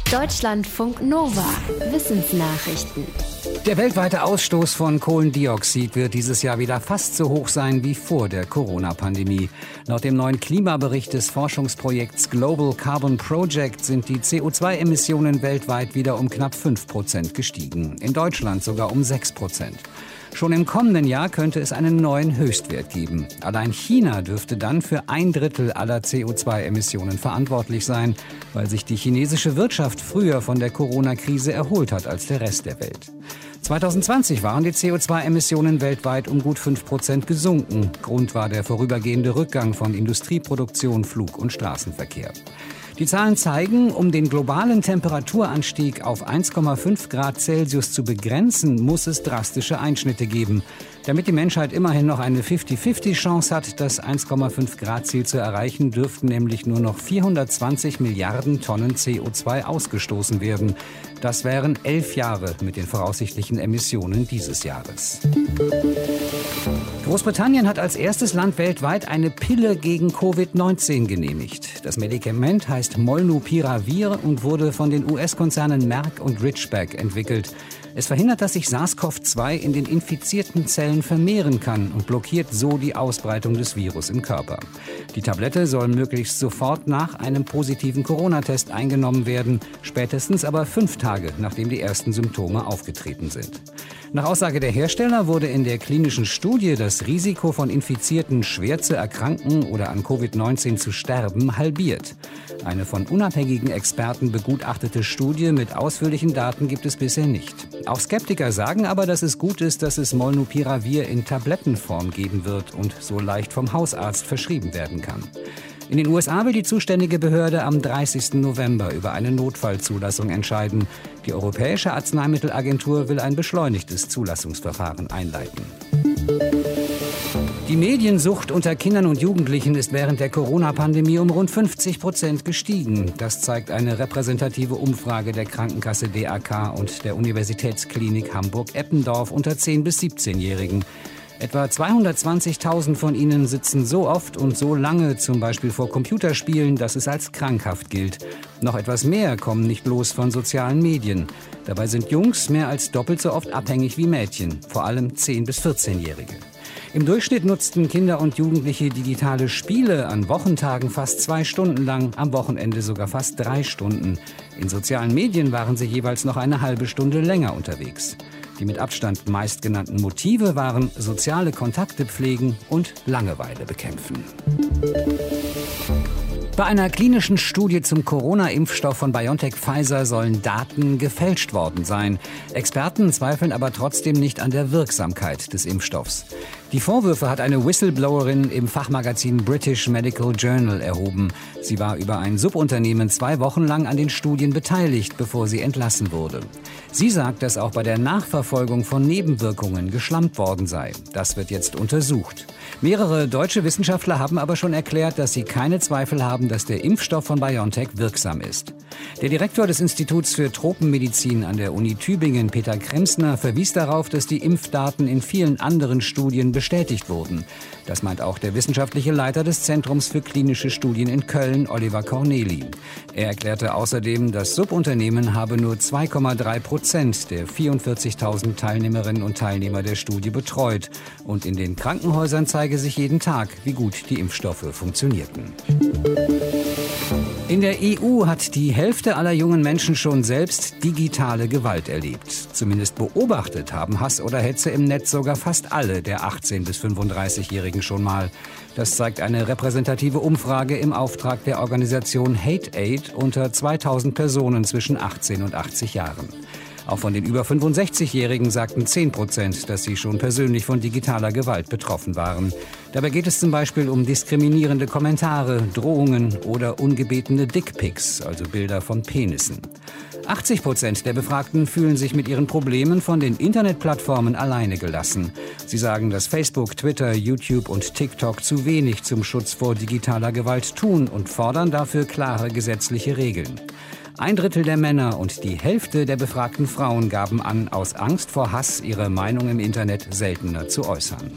Deutschlandfunk Nova. Wissensnachrichten. Der weltweite Ausstoß von Kohlendioxid wird dieses Jahr wieder fast so hoch sein wie vor der Corona-Pandemie. Laut dem neuen Klimabericht des Forschungsprojekts Global Carbon Project sind die CO2-Emissionen weltweit wieder um knapp 5% gestiegen. In Deutschland sogar um 6%. Schon im kommenden Jahr könnte es einen neuen Höchstwert geben. Allein China dürfte dann für 1/3 aller CO2-Emissionen verantwortlich sein, weil sich die chinesische Wirtschaft früher von der Corona-Krise erholt hat als der Rest der Welt. 2020 waren die CO2-Emissionen weltweit um gut 5% gesunken. Grund war der vorübergehende Rückgang von Industrieproduktion, Flug- und Straßenverkehr. Die Zahlen zeigen, um den globalen Temperaturanstieg auf 1,5 Grad Celsius zu begrenzen, muss es drastische Einschnitte geben. Damit die Menschheit immerhin noch eine 50-50-Chance hat, das 1,5 Grad Ziel zu erreichen, dürften nämlich nur noch 420 Milliarden Tonnen CO2 ausgestoßen werden. Das wären 11 Jahre mit den voraussichtlichen Emissionen dieses Jahres. Großbritannien hat als erstes Land weltweit eine Pille gegen Covid-19 genehmigt. Das Medikament heißt Molnupiravir und wurde von den US-Konzernen Merck und Ridgeback entwickelt. Es verhindert, dass sich SARS-CoV-2 in den infizierten Zellen vermehren kann und blockiert so die Ausbreitung des Virus im Körper. Die Tablette soll möglichst sofort nach einem positiven Corona-Test eingenommen werden, spätestens aber 5 Tage, nachdem die ersten Symptome aufgetreten sind. Nach Aussage der Hersteller wurde in der klinischen Studie das Risiko von Infizierten schwer zu erkranken oder an Covid-19 zu sterben halbiert. Eine von unabhängigen Experten begutachtete Studie mit ausführlichen Daten gibt es bisher nicht. Auch Skeptiker sagen aber, dass es gut ist, dass es Molnupiravir in Tablettenform geben wird und so leicht vom Hausarzt verschrieben werden kann. In den USA will die zuständige Behörde am 30. November über eine Notfallzulassung entscheiden. Die Europäische Arzneimittelagentur will ein beschleunigtes Zulassungsverfahren einleiten. Die Mediensucht unter Kindern und Jugendlichen ist während der Corona-Pandemie um rund 50% gestiegen. Das zeigt eine repräsentative Umfrage der Krankenkasse DAK und der Universitätsklinik Hamburg-Eppendorf unter 10- bis 17-Jährigen. Etwa 220.000 von ihnen sitzen so oft und so lange, zum Beispiel vor Computerspielen, dass es als krankhaft gilt. Noch etwas mehr kommen nicht bloß von sozialen Medien. Dabei sind Jungs mehr als doppelt so oft abhängig wie Mädchen, vor allem 10- bis 14-Jährige. Im Durchschnitt nutzten Kinder und Jugendliche digitale Spiele an Wochentagen fast 2 Stunden lang, am Wochenende sogar fast 3 Stunden. In sozialen Medien waren sie jeweils noch eine halbe Stunde länger unterwegs. Die mit Abstand meistgenannten Motive waren soziale Kontakte pflegen und Langeweile bekämpfen. Bei einer klinischen Studie zum Corona-Impfstoff von BioNTech-Pfizer sollen Daten gefälscht worden sein. Experten zweifeln aber trotzdem nicht an der Wirksamkeit des Impfstoffs. Die Vorwürfe hat eine Whistleblowerin im Fachmagazin British Medical Journal erhoben. Sie war über ein Subunternehmen 2 Wochen lang an den Studien beteiligt, bevor sie entlassen wurde. Sie sagt, dass auch bei der Nachverfolgung von Nebenwirkungen geschlampt worden sei. Das wird jetzt untersucht. Mehrere deutsche Wissenschaftler haben aber schon erklärt, dass sie keine Zweifel haben, dass der Impfstoff von BioNTech wirksam ist. Der Direktor des Instituts für Tropenmedizin an der Uni Tübingen, Peter Kremsner, verwies darauf, dass die Impfdaten in vielen anderen Studien bestätigt wurden. Das meint auch der wissenschaftliche Leiter des Zentrums für klinische Studien in Köln, Oliver Corneli. Er erklärte außerdem, das Subunternehmen habe nur 2,3% der 44.000 Teilnehmerinnen und Teilnehmer der Studie betreut. Und in den Krankenhäusern zeige sich jeden Tag, wie gut die Impfstoffe funktionierten. In der EU hat die Hälfte aller jungen Menschen schon selbst digitale Gewalt erlebt. Zumindest beobachtet haben Hass oder Hetze im Netz sogar fast alle der 18- bis 35-Jährigen schon mal. Das zeigt eine repräsentative Umfrage im Auftrag der Organisation Hate Aid unter 2000 Personen zwischen 18 und 80 Jahren. Auch von den über 65-Jährigen sagten 10%, dass sie schon persönlich von digitaler Gewalt betroffen waren. Dabei geht es zum Beispiel um diskriminierende Kommentare, Drohungen oder ungebetene Dickpics, also Bilder von Penissen. 80% der Befragten fühlen sich mit ihren Problemen von den Internetplattformen alleine gelassen. Sie sagen, dass Facebook, Twitter, YouTube und TikTok zu wenig zum Schutz vor digitaler Gewalt tun und fordern dafür klare gesetzliche Regeln. 1/3 der Männer und die Hälfte der befragten Frauen gaben an, aus Angst vor Hass ihre Meinung im Internet seltener zu äußern.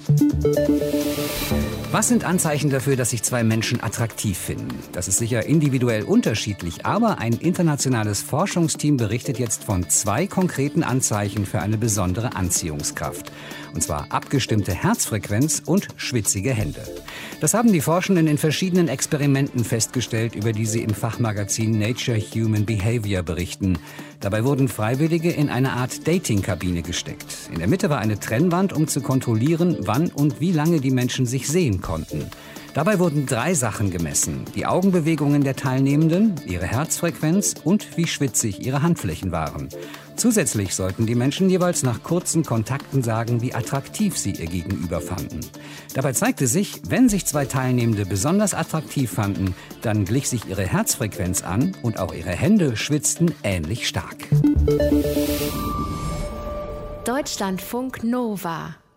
Was sind Anzeichen dafür, dass sich zwei Menschen attraktiv finden? Das ist sicher individuell unterschiedlich, aber ein internationales Forschungsteam berichtet jetzt von 2 konkreten Anzeichen für eine besondere Anziehungskraft. Und zwar abgestimmte Herzfrequenz und schwitzige Hände. Das haben die Forschenden in verschiedenen Experimenten festgestellt, über die sie im Fachmagazin Nature Human Behavior berichten. Dabei wurden Freiwillige in eine Art Dating-Kabine gesteckt. In der Mitte war eine Trennwand, um zu kontrollieren, wann und wie lange die Menschen sich sehen konnten. Dabei wurden 3 Sachen gemessen: die Augenbewegungen der Teilnehmenden, ihre Herzfrequenz und wie schwitzig ihre Handflächen waren. Zusätzlich sollten die Menschen jeweils nach kurzen Kontakten sagen, wie attraktiv sie ihr Gegenüber fanden. Dabei zeigte sich, wenn sich 2 Teilnehmende besonders attraktiv fanden, dann glich sich ihre Herzfrequenz an und auch ihre Hände schwitzten ähnlich stark. Deutschlandfunk Nova